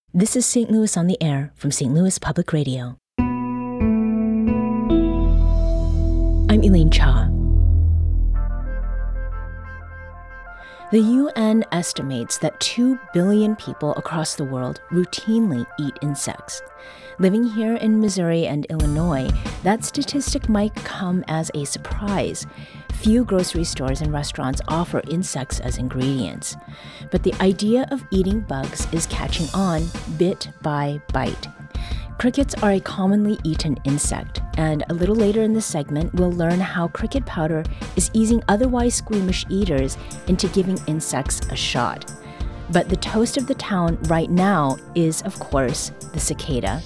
This is St. Louis on the Air from St. Louis Public Radio. I'm Elaine Cha. The UN estimates that 2 billion people across the world routinely eat insects. Living here in Missouri and Illinois, that statistic might come as a surprise. Few grocery stores and restaurants offer insects as ingredients. But the idea of eating bugs is catching on bit by bite. Crickets are a commonly eaten insect, and a little later in the segment, we'll learn how cricket powder is easing otherwise squeamish eaters into giving insects a shot. But the toast of the town right now is, of course, the cicada.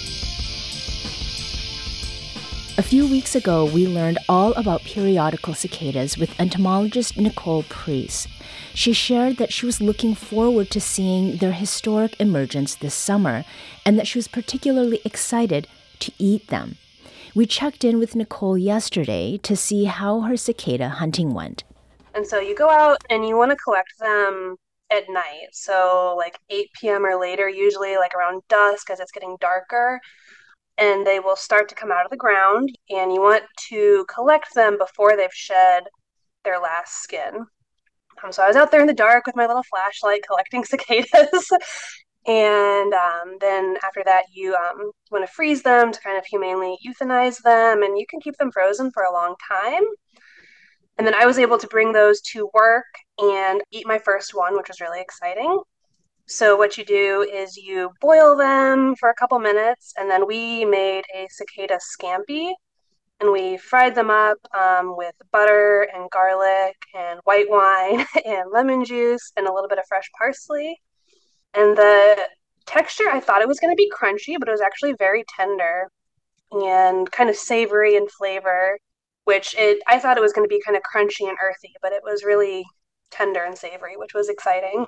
A few weeks ago, we learned all about periodical cicadas with entomologist Nicole Preece. She shared that she was looking forward to seeing their historic emergence this summer, and that she was particularly excited to eat them. We checked in with Nicole yesterday to see how her cicada hunting went. And so you go out and you want to collect them at night. So like 8 p.m. or later, usually like around dusk as it's getting darker. And they will start to come out of the ground, and you want to collect them before they've shed their last skin. So I was out there in the dark with my little flashlight collecting cicadas. And then after that, you want to freeze them to kind of humanely euthanize them, and you can keep them frozen for a long time. And then I was able to bring those to work and eat my first one, which was really exciting. So what you do is you boil them for a couple minutes, and then we made a cicada scampi, and we fried them up with butter and garlic and white wine and lemon juice and a little bit of fresh parsley. And the texture, I thought it was going to be crunchy, but it was actually very tender and kind of savory in flavor, I thought it was going to be kind of crunchy and earthy, but it was really tender and savory, which was exciting.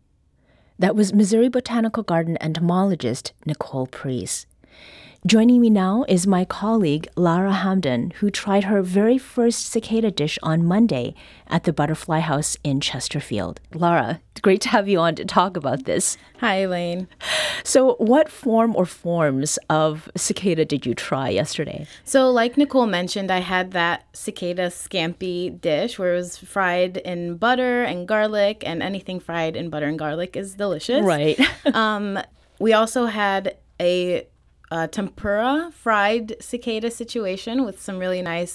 That was Missouri Botanical Garden entomologist Nicole Preece. Joining me now is my colleague, Lara Hamdan, who tried her very first cicada dish on Monday at the Butterfly House in Chesterfield. Lara, it's great to have you on to talk about this. Hi, Elaine. So what form or forms of cicada did you try yesterday? So like Nicole mentioned, I had that cicada scampi dish where it was fried in butter and garlic, and anything fried in butter and garlic is delicious. Right. We also had a tempura fried cicada situation with some really nice,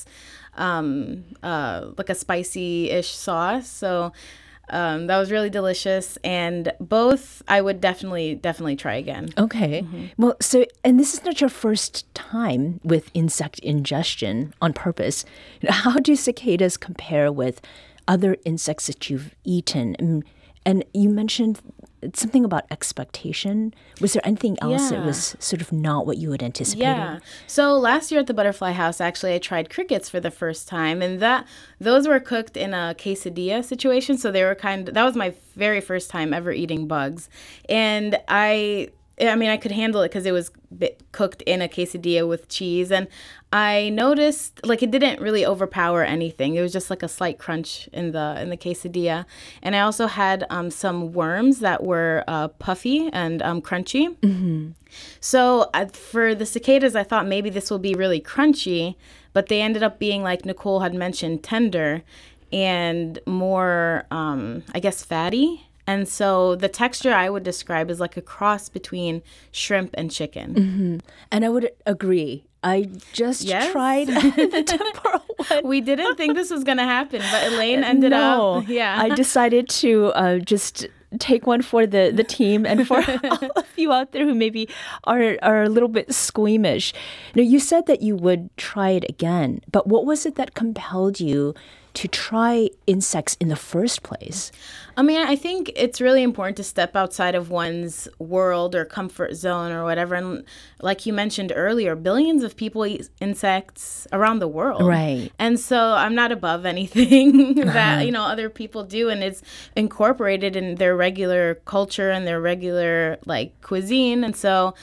like a spicy-ish sauce. So that was really delicious. And both I would definitely try again. Okay. Mm-hmm. Well, and this is not your first time with insect ingestion on purpose. How do cicadas compare with other insects that you've eaten? And you mentioned something about expectation. Was there anything else that was sort of not what you had anticipated? Yeah. So last year at the Butterfly House, actually, I tried crickets for the first time, and those were cooked in a quesadilla situation. So they were that was my very first time ever eating bugs. And I could handle it because it was cooked in a quesadilla with cheese. And I noticed, like, it didn't really overpower anything. It was just like a slight crunch in the quesadilla. And I also had some worms that were puffy and crunchy. Mm-hmm. So for the cicadas, I thought maybe this will be really crunchy, but they ended up being, like Nicole had mentioned, tender and more, I guess, fatty. And so the texture I would describe is like a cross between shrimp and chicken. Mm-hmm. And I would agree. I just tried the tempura one. We didn't think this was going to happen, but Elaine ended up. Yeah. I decided to just take one for the team and for all of you out there who maybe are a little bit squeamish. Now, you said that you would try it again, but what was it that compelled you to try insects in the first place? I mean, I think it's really important to step outside of one's world or comfort zone or whatever. And like you mentioned earlier, billions of people eat insects around the world. Right. And so I'm not above anything that, other people do. And it's incorporated in their regular culture and their regular, like, cuisine. And so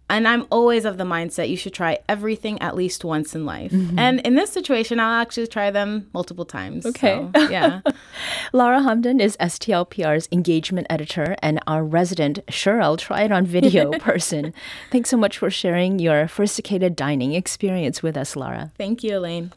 And I'm always of the mindset you should try everything at least once in life. And in this situation, I'll actually try them multiple times. Okay. So, yeah. Laura Hamdan is STLPR's engagement editor and our resident Cheryl try-it-on video person. Thanks so much for sharing your first cicada dining experience with us, Laura. Thank you, Elaine.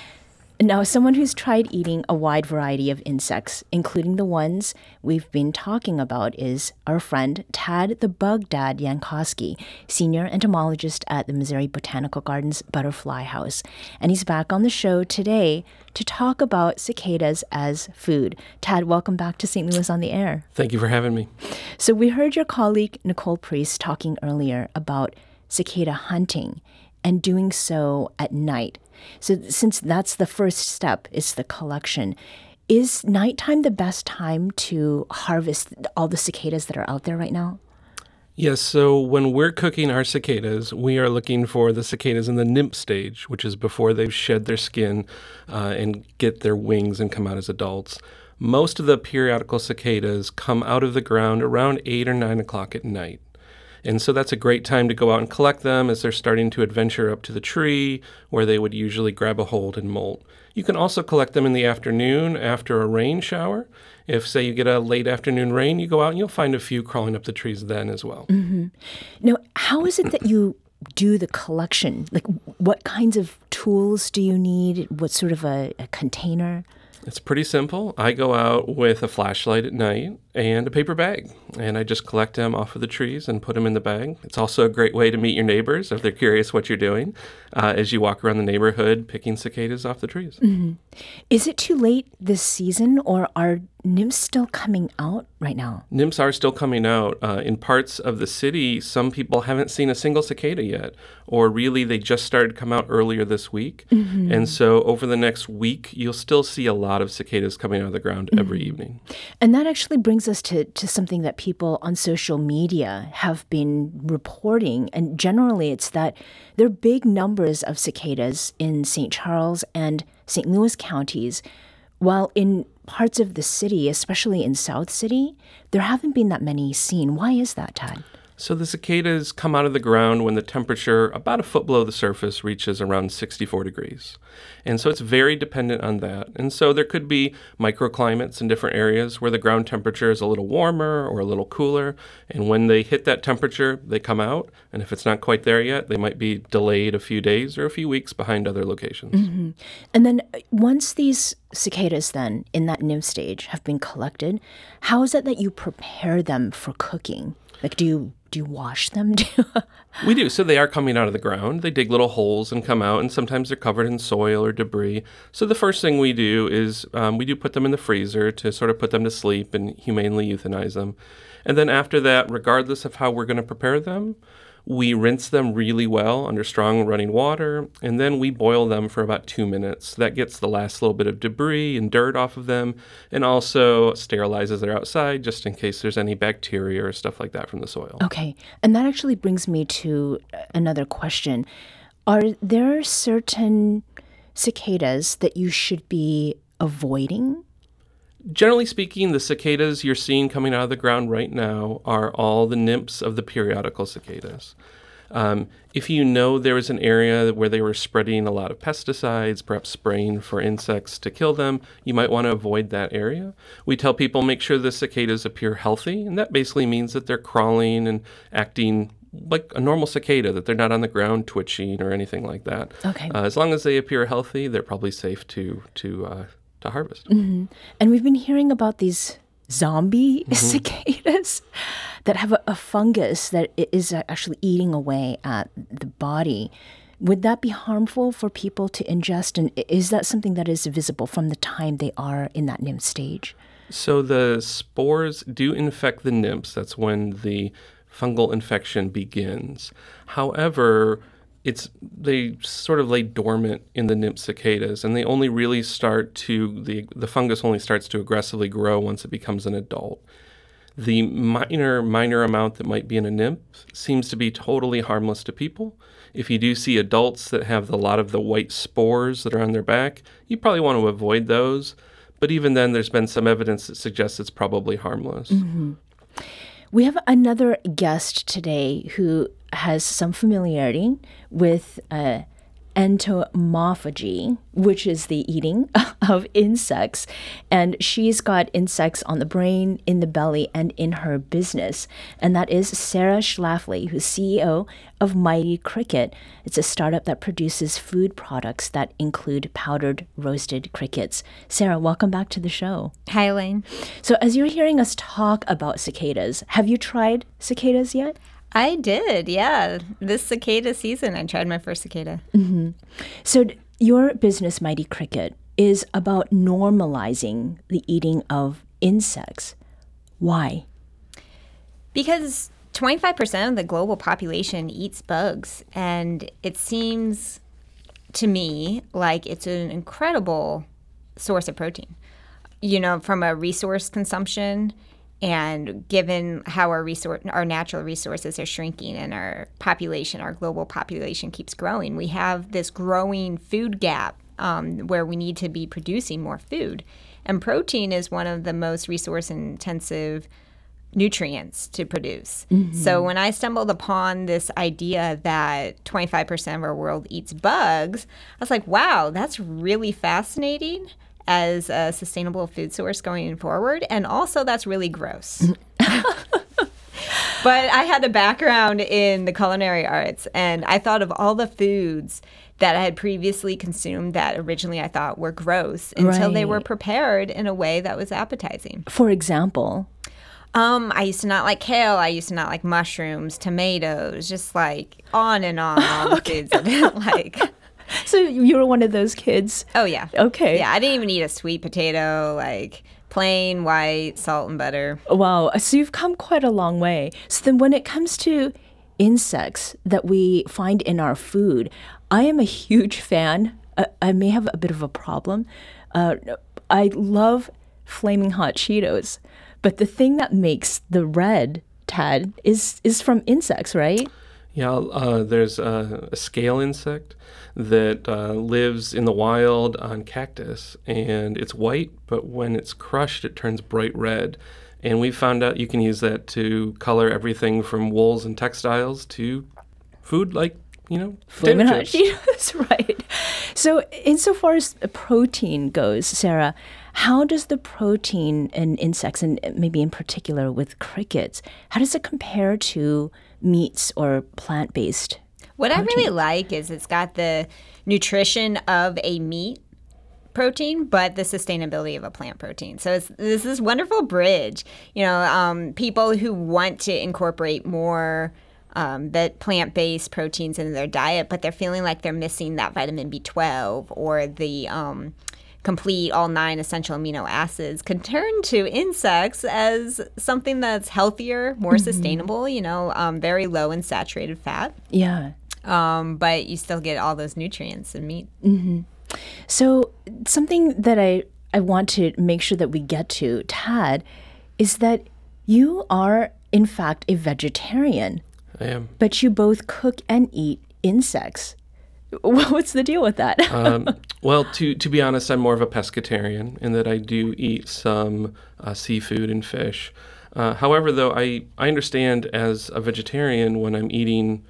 Now, someone who's tried eating a wide variety of insects, including the ones we've been talking about, is our friend Tad the Bug Dad Yankowski, senior entomologist at the Missouri Botanical Gardens Butterfly House. And he's back on the show today to talk about cicadas as food. Tad, welcome back to St. Louis on the Air. Thank you for having me. So we heard your colleague Nicole Priest talking earlier about cicada hunting and doing so at night. So since that's the first step, is the collection, is nighttime the best time to harvest all the cicadas that are out there right now? Yes, so when we're cooking our cicadas, we are looking for the cicadas in the nymph stage, which is before they've shed their skin and get their wings and come out as adults. Most of the periodical cicadas come out of the ground around 8 or 9 o'clock at night. And so that's a great time to go out and collect them as they're starting to adventure up to the tree where they would usually grab a hold and molt. You can also collect them in the afternoon after a rain shower. If, say, you get a late afternoon rain, you go out and you'll find a few crawling up the trees then as well. Now, how is it that you do the collection? Like, what kinds of tools do you need? What sort of a container? It's pretty simple. I go out with a flashlight at night and a paper bag, and I just collect them off of the trees and put them in the bag. It's also a great way to meet your neighbors if they're curious what you're doing as you walk around the neighborhood picking cicadas off the trees. Is it too late this season, or are nymphs still coming out right now? Nymphs are still coming out. In parts of the city, some people haven't seen a single cicada yet, or really they just started to come out earlier this week. And so over the next week, you'll still see a lot of cicadas coming out of the ground every evening. And that actually brings us to something that people on social media have been reporting. And generally, it's that there are big numbers of cicadas in St. Charles and St. Louis counties, while in parts of the city, especially in South City, there haven't been that many seen. Why is that, Tad? So the cicadas come out of the ground when the temperature about a foot below the surface reaches around 64 degrees. And so it's very dependent on that. And so there could be microclimates in different areas where the ground temperature is a little warmer or a little cooler. And when they hit that temperature, they come out. And if it's not quite there yet, they might be delayed a few days or a few weeks behind other locations. And then once these cicadas then in that nymph stage have been collected, how is it that you prepare them for cooking? Like, do you wash them? We do. So they are coming out of the ground. They dig little holes and come out, and sometimes they're covered in soil or debris. So the first thing we do is we do put them in the freezer to sort of put them to sleep and humanely euthanize them. And then after that, regardless of how we're going to prepare them, we rinse them really well under strong running water, and then we boil them for about 2 minutes. That gets the last little bit of debris and dirt off of them, and also sterilizes their outside just in case there's any bacteria or stuff like that from the soil. Okay. And that actually brings me to another question. Are there certain cicadas that you should be avoiding? Generally speaking, the cicadas you're seeing coming out of the ground right now are all the nymphs of the periodical cicadas. If you know there was an area where they were spreading a lot of pesticides, perhaps spraying for insects to kill them, you might want to avoid that area. We tell people make sure the cicadas appear healthy, and that basically means that they're crawling and acting like a normal cicada, that they're not on the ground twitching or anything like that. Okay. As long as they appear healthy, they're probably safe to harvest. And we've been hearing about these zombie cicadas that have a fungus that is actually eating away at the body. Would that be harmful for people to ingest? And is that something that is visible from the time they are in that nymph stage? So the spores do infect the nymphs. That's when the fungal infection begins. However, they sort of lay dormant in the nymph cicadas, and they only really start to, the fungus only starts to aggressively grow once it becomes an adult. The minor amount that might be in a nymph seems to be totally harmless to people. If you do see adults that have a lot of the white spores that are on their back, you probably want to avoid those. But even then, there's been some evidence that suggests it's probably harmless. We have another guest today who has some familiarity with entomophagy, which is the eating of insects. And she's got insects on the brain, in the belly, and in her business. And that is Sarah Schlafly, who's CEO of Mighty Cricket. It's a startup that produces food products that include powdered roasted crickets. Sarah, welcome back to the show. Hi, Elaine. So as you're hearing us talk about cicadas, have you tried cicadas yet? I did, yeah. This cicada season, I tried my first cicada. So your business, Mighty Cricket, is about normalizing the eating of insects. Why? Because 25% of the global population eats bugs, and it seems to me like it's an incredible source of protein. You know, from a resource consumption, and given how our natural resources are shrinking and our global population keeps growing, we have this growing food gap where we need to be producing more food. And protein is one of the most resource-intensive nutrients to produce. So when I stumbled upon this idea that 25% of our world eats bugs, I was like, wow, that's really fascinating as a sustainable food source going forward. And also that's really gross. But I had a background in the culinary arts, and I thought of all the foods that I had previously consumed that originally I thought were gross until they were prepared in a way that was appetizing. For example? I used to not like kale. I used to not like mushrooms, tomatoes, just like on and on, all the foods I didn't like. So you were one of those kids? Oh, yeah. Okay. Yeah, I didn't even eat a sweet potato, like plain white salt and butter. Wow. So you've come quite a long way. So then when it comes to insects that we find in our food, I am a huge fan. I may have a bit of a problem. I love Flaming Hot Cheetos. But the thing that makes the red, Tad, is from insects, right? Yeah, there's a scale insect that lives in the wild on cactus, and it's white, but when it's crushed, it turns bright red. And we found out you can use that to color everything from wools and textiles to food like, Flaming Hot chips. Cheetos, right. So insofar as protein goes, Sarah, how does the protein in insects, and maybe in particular with crickets, how does it compare to meats or plant-based What protein? I really like is it's got the nutrition of a meat protein, but the sustainability of a plant protein. So it's this wonderful bridge. People who want to incorporate more that plant-based proteins into their diet, but they're feeling like they're missing that vitamin B12 or the complete all 9 essential amino acids, can turn to insects as something that's healthier, more sustainable, very low in saturated fat. Yeah. But you still get all those nutrients in meat. So something that I want to make sure that we get to, Tad, is that you are, in fact, a vegetarian. I am. But you both cook and eat insects. What's the deal with that? Well, to be honest, I'm more of a pescatarian in that I do eat some seafood and fish. However, though, I understand as a vegetarian when I'm eating,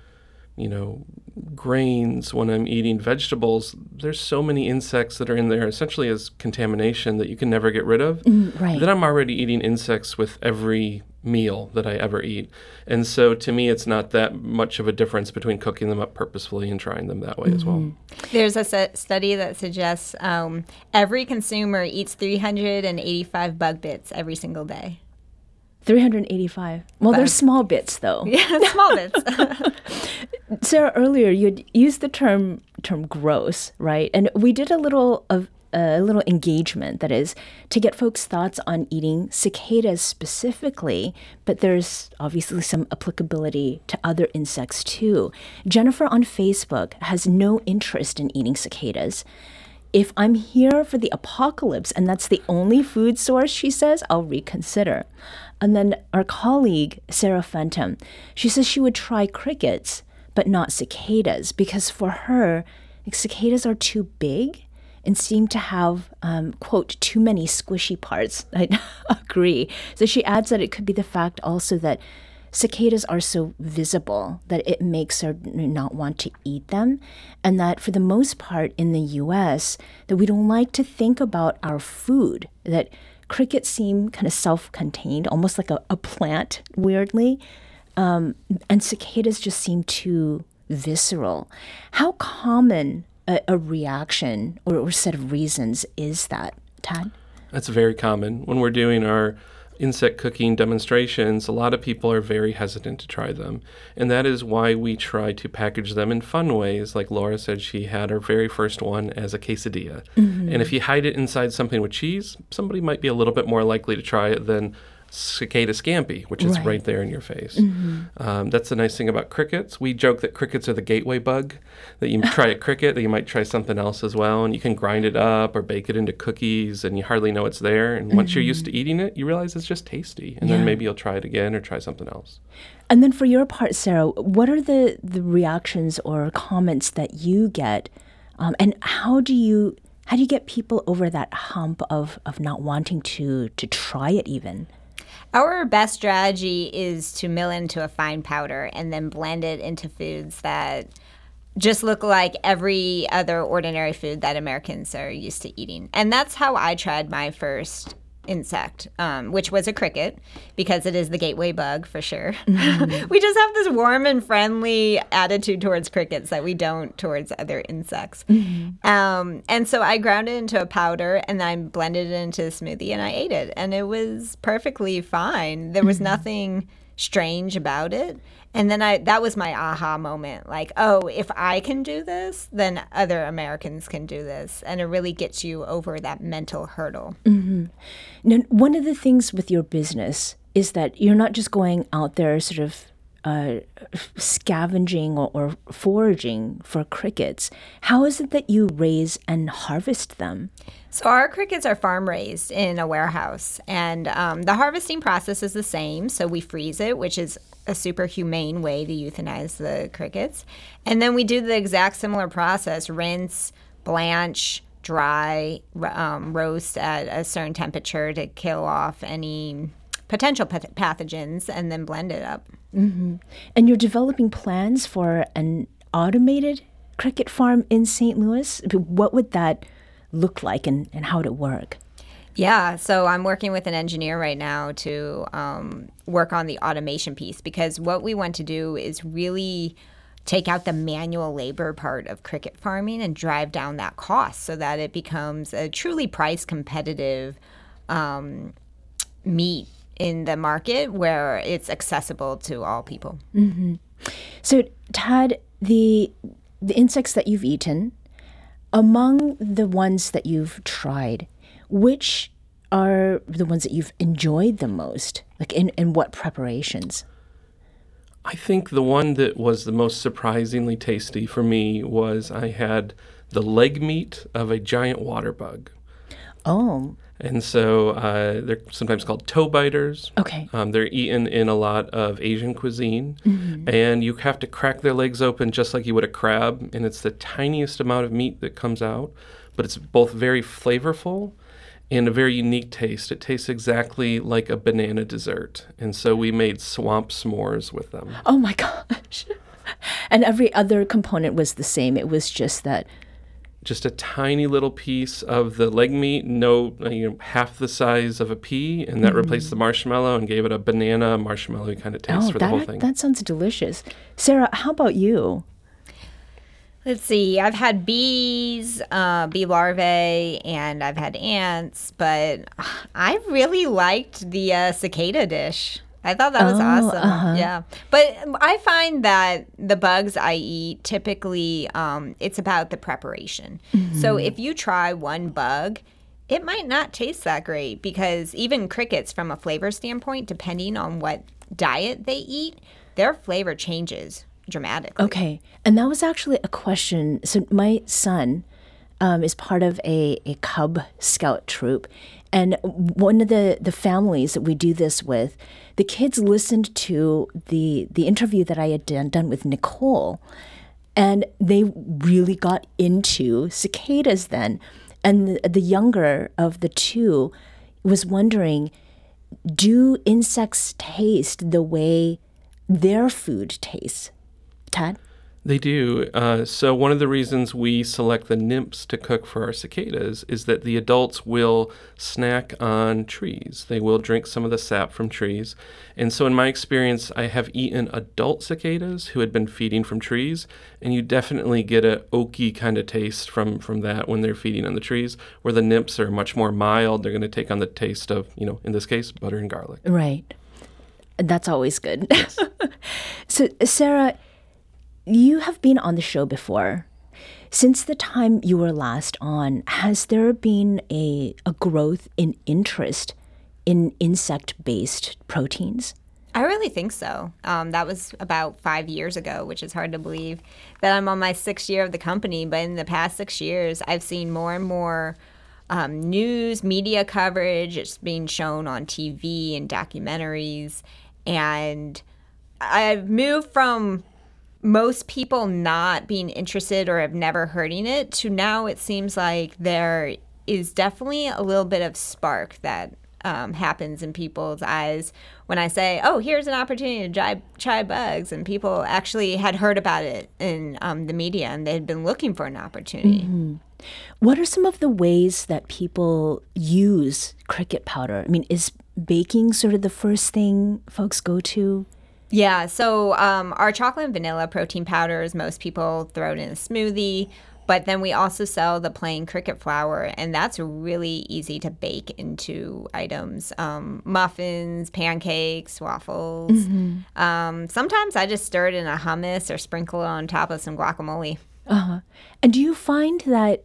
grains, when I'm eating vegetables, there's so many insects that are in there essentially as contamination that you can never get rid of. Right. Then I'm already eating insects with every meal that I ever eat. And so to me, it's not that much of a difference between cooking them up purposefully and trying them that way as well. There's a study that suggests every consumer eats 385 bug bits every single day. 385. Well, they're small bits, though. Yeah, small bits. Sarah, earlier you'd used the term gross, right? And we did a little engagement, that is, to get folks' thoughts on eating cicadas specifically, but there's obviously some applicability to other insects too. Jennifer on Facebook has no interest in eating cicadas. If I'm here for the apocalypse and that's the only food source, she says, I'll reconsider. And then our colleague, Sarah Fenton, she says she would try crickets, but not cicadas, because for her, cicadas are too big and seem to have, quote, too many squishy parts. I agree. So she adds that it could be the fact also that cicadas are so visible that it makes her not want to eat them, and that for the most part in the US, that we don't like to think about our food, that crickets seem kind of self-contained, almost like a plant, weirdly, and cicadas just seem too visceral. How common a reaction or set of reasons is that, Tad? That's very common. When we're doing our insect cooking demonstrations, a lot of people are very hesitant to try them. And that is why we try to package them in fun ways. Like Laura said, she had her very first one as a quesadilla. And if you hide it inside something with cheese, somebody might be a little bit more likely to try it than cicada scampi, which is right there in your face. That's the nice thing about crickets. We joke that crickets are the gateway bug, that you try a cricket, that you might try something else as well, and you can grind it up or bake it into cookies, and you hardly know it's there. And once you're used to eating it, you realize it's just tasty, and then maybe you'll try it again or try something else. And then for your part, Sarah, what are the reactions or comments that you get, and how do you get people over that hump of not wanting to try it even? Our best strategy is to mill into a fine powder and then blend it into foods that just look like every other ordinary food that Americans are used to eating. And that's how I tried my first insect, which was a cricket, because it is the gateway bug for sure. We just have this warm and friendly attitude towards crickets that we don't towards other insects. And so I ground it into a powder and I blended it into a smoothie and I ate it. And it was perfectly fine. There was nothing strange about it. And then that was my aha moment, like, oh, if I can do this, then other Americans can do this. And it really gets you over that mental hurdle. Now, one of the things with your business is that you're not just going out there sort of scavenging or foraging for crickets. How is it that you raise and harvest them? So our crickets are farm raised in a warehouse, and the harvesting process is the same. So we freeze it, which is a super humane way to euthanize the crickets. And then we do the exact similar process: rinse, blanch, dry, roast at a certain temperature to kill off any potential pathogens, and then blend it up. And you're developing plans for an automated cricket farm in St. Louis. What would that look like, and how would it work? Yeah, so I'm working with an engineer right now to work on the automation piece, because what we want to do is really take out the manual labor part of cricket farming and drive down that cost so that it becomes a truly price competitive meat in the market where it's accessible to all people. So, Tad, the insects that you've eaten, among the ones that you've tried, which are the ones that you've enjoyed the most? Like in what preparations? I think the one that was the most surprisingly tasty for me was I had the leg meat of a giant water bug. Oh. And so they're sometimes called toe biters. Okay. They're eaten in a lot of Asian cuisine. And you have to crack their legs open just like you would a crab. And it's the tiniest amount of meat that comes out. But it's both very flavorful and a very unique taste. It tastes exactly like a banana dessert. And so we made swamp s'mores with them. Oh, my gosh. And every other component was the same. It was just that. Just a tiny little piece of the leg meat, half the size of a pea, and that replaced the marshmallow and gave it a banana marshmallow kind of taste for the whole thing. That sounds delicious. Sarah, how about you? Let's see. I've had bees, bee larvae, and I've had ants, but I really liked the cicada dish. I thought that was awesome. Yeah. But I find that the bugs I eat, typically, it's about the preparation. So if you try one bug, it might not taste that great, because even crickets, from a flavor standpoint, depending on what diet they eat, their flavor changes dramatically. Okay. And that was actually a question. So my son is part of a Cub Scout troop. And one of the families that we do this with, the kids listened to the interview that I had done with Nicole, and they really got into cicadas then. And the younger of the two was wondering, do insects taste the way their food tastes. Tad? They do. So one of the reasons we select the nymphs to cook for our cicadas is that the adults will snack on trees. They will drink some of the sap from trees. And so in my experience, I have eaten adult cicadas who had been feeding from trees, and you definitely get a oaky kind of taste from that when they're feeding on the trees, where the nymphs are much more mild. They're going to take on the taste of, in this case, butter and garlic. Right. That's always good. Yes. So, Sarah, you have been on the show before. Since the time you were last on, has there been a growth in interest in insect-based proteins? I really think so. That was about 5 years ago, which is hard to believe that I'm on my 6th year of the company. But in the past 6 years, I've seen more and more news, media coverage. It's being shown on TV and documentaries. And I've moved from most people not being interested or have never hearding it to now it seems like there is definitely a little bit of spark that happens in people's eyes when I say, oh, here's an opportunity to try bugs. And people actually had heard about it in the media and they had been looking for an opportunity. Mm-hmm. What are some of the ways that people use cricket powder? I mean, is baking sort of the first thing folks go to? Yeah, so our chocolate and vanilla protein powders, most people throw it in a smoothie, but then we also sell the plain cricket flour, and that's really easy to bake into items, muffins, pancakes, waffles. Mm-hmm. Sometimes I just stir it in a hummus or sprinkle it on top of some guacamole. Uh-huh. And do you find that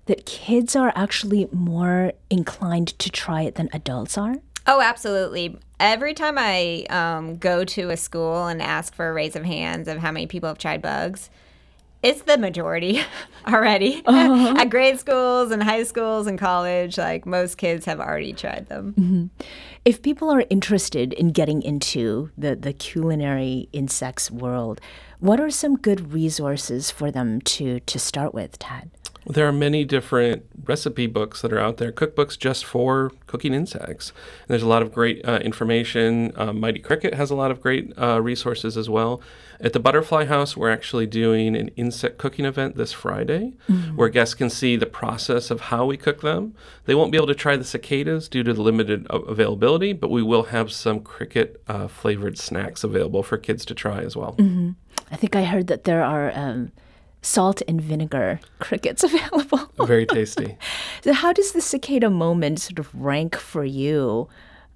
kids are actually more inclined to try it than adults are? Oh, absolutely. Every time I go to a school and ask for a raise of hands of how many people have tried bugs, it's the majority already. Uh-huh. At grade schools and high schools and college, like most kids have already tried them. Mm-hmm. If people are interested in getting into the culinary insects world, what are some good resources for them to start with, Tad? There are many different recipe books that are out there, cookbooks just for cooking insects. And there's a lot of great information. Mighty Cricket has a lot of great resources as well. At the Butterfly House, we're actually doing an insect cooking event this Friday, where guests can see the process of how we cook them. They won't be able to try the cicadas due to the limited availability, but we will have some cricket flavored snacks available for kids to try as well. Mm-hmm. I think I heard that there are salt and vinegar crickets available. Very tasty. So how does the cicada moment sort of rank for you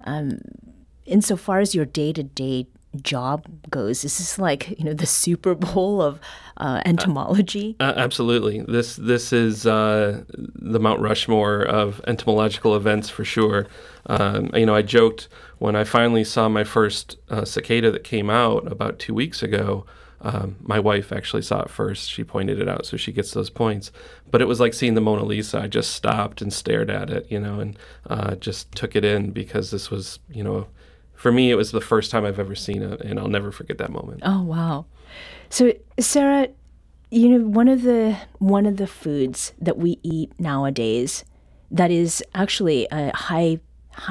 insofar as your day-to-day job goes? Is this like, the Super Bowl of entomology? Absolutely. This is the Mount Rushmore of entomological events for sure. I joked when I finally saw my first cicada that came out about 2 weeks ago. My wife actually saw it first. She pointed it out, so she gets those points. But it was like seeing the Mona Lisa. I just stopped and stared at it, and just took it in because this was, for me, it was the first time I've ever seen it, and I'll never forget that moment. Oh, wow. So, Sarah, one of the foods that we eat nowadays that is actually a high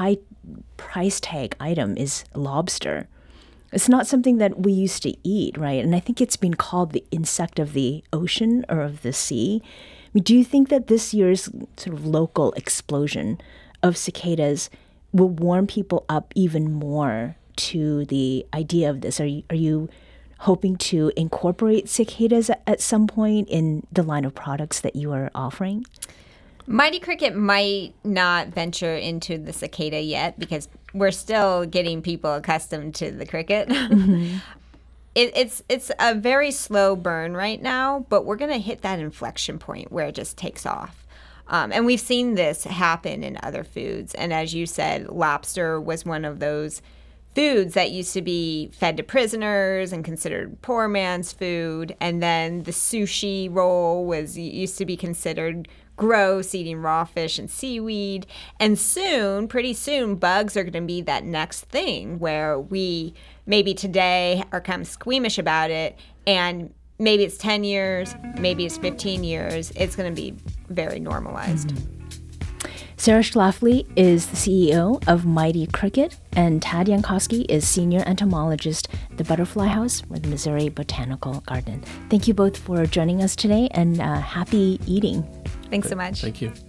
price tag item is lobster. It's not something that we used to eat, right? And I think it's been called the insect of the ocean or of the sea. I mean, do you think that this year's sort of local explosion of cicadas will warm people up even more to the idea of this? Are you hoping to incorporate cicadas at some point in the line of products that you are offering? Mighty Cricket might not venture into the cicada yet because we're still getting people accustomed to the cricket. Mm-hmm. It's a very slow burn right now, but we're going to hit that inflection point where it just takes off. And we've seen this happen in other foods. And as you said, lobster was one of those foods that used to be fed to prisoners and considered poor man's food. And then the sushi roll used to be considered gross, eating raw fish and seaweed. And pretty soon, bugs are going to be that next thing where we maybe today are kind of squeamish about it. And maybe it's 10 years, maybe it's 15 years. It's going to be very normalized. Sarah Schlafly is the CEO of Mighty Cricket, and Tad Jankowski is Senior Entomologist at the Butterfly House or the Missouri Botanical Garden. Thank you both for joining us today, and happy eating. Thanks so much. Thank you.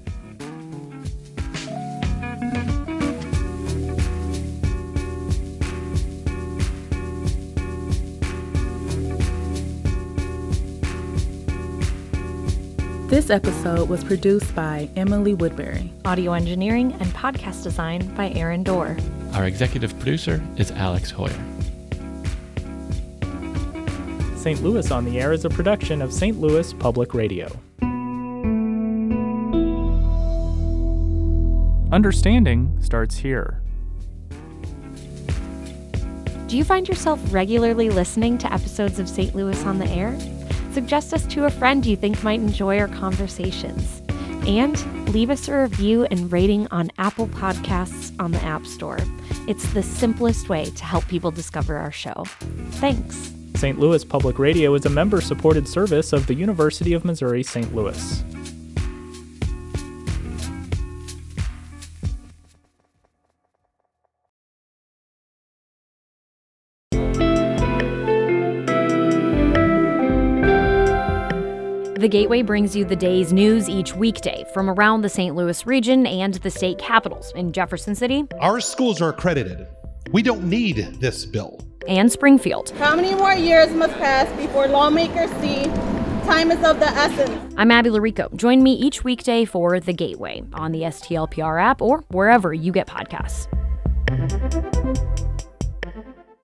This episode was produced by Emily Woodbury. Audio engineering and podcast design by Aaron Dorr. Our executive producer is Alex Hoyer. St. Louis on the Air is a production of St. Louis Public Radio. Understanding starts here. Do you find yourself regularly listening to episodes of St. Louis on the Air? Suggest us to a friend you think might enjoy our conversations. And leave us a review and rating on Apple Podcasts on the App Store. It's the simplest way to help people discover our show. Thanks. St. Louis Public Radio is a member-supported service of the University of Missouri St. Louis. The Gateway brings you the day's news each weekday from around the St. Louis region and the state capitals in Jefferson City. Our schools are accredited. We don't need this bill. And Springfield. How many more years must pass before lawmakers see time is of the essence? I'm Abby Larico. Join me each weekday for The Gateway on the STLPR app or wherever you get podcasts.